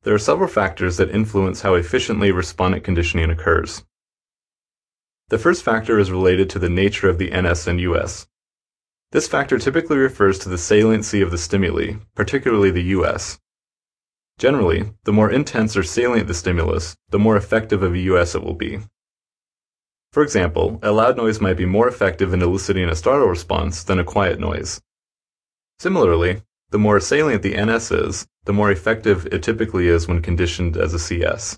There are several factors that influence how efficiently respondent conditioning occurs. The first factor is related to the nature of the NS and US. This factor typically refers to the saliency of the stimuli, particularly the US. Generally, the more intense or salient the stimulus, the more effective of a US it will be. For example, a loud noise might be more effective in eliciting a startle response than a quiet noise. Similarly, the more salient the NS is, the more effective it typically is when conditioned as a CS.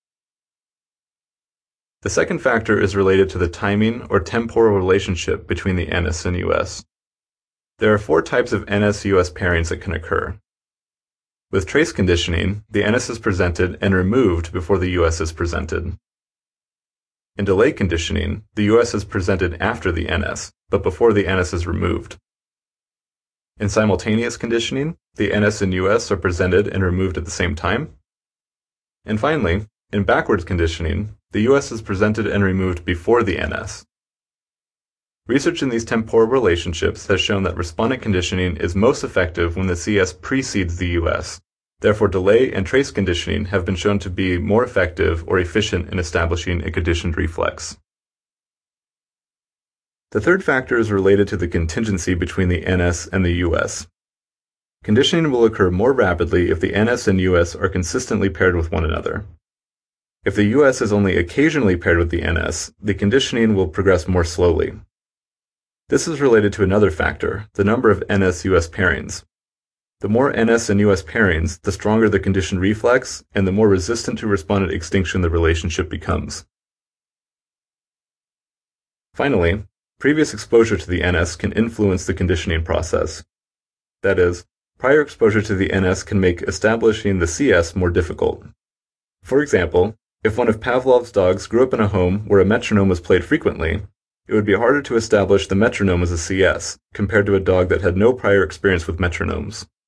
The second factor is related to the timing or temporal relationship between the NS and US. There are 4 types of NS-US pairings that can occur. With trace conditioning, the NS is presented and removed before the US is presented. In delay conditioning, the US is presented after the NS, but before the NS is removed. In simultaneous conditioning, the NS and US are presented and removed at the same time. And finally, in backwards conditioning, the US is presented and removed before the NS. Research in these temporal relationships has shown that respondent conditioning is most effective when the CS precedes the US. Therefore, delay and trace conditioning have been shown to be more effective or efficient in establishing a conditioned reflex. The third factor is related to the contingency between the NS and the US. Conditioning will occur more rapidly if the NS and US are consistently paired with one another. If the US is only occasionally paired with the NS, the conditioning will progress more slowly. This is related to another factor, the number of NS-US pairings. The more NS and US pairings, the stronger the conditioned reflex, and the more resistant to respondent extinction the relationship becomes. Finally, previous exposure to the NS can influence the conditioning process. That is, prior exposure to the NS can make establishing the CS more difficult. For example, if one of Pavlov's dogs grew up in a home where a metronome was played frequently, it would be harder to establish the metronome as a CS, compared to a dog that had no prior experience with metronomes.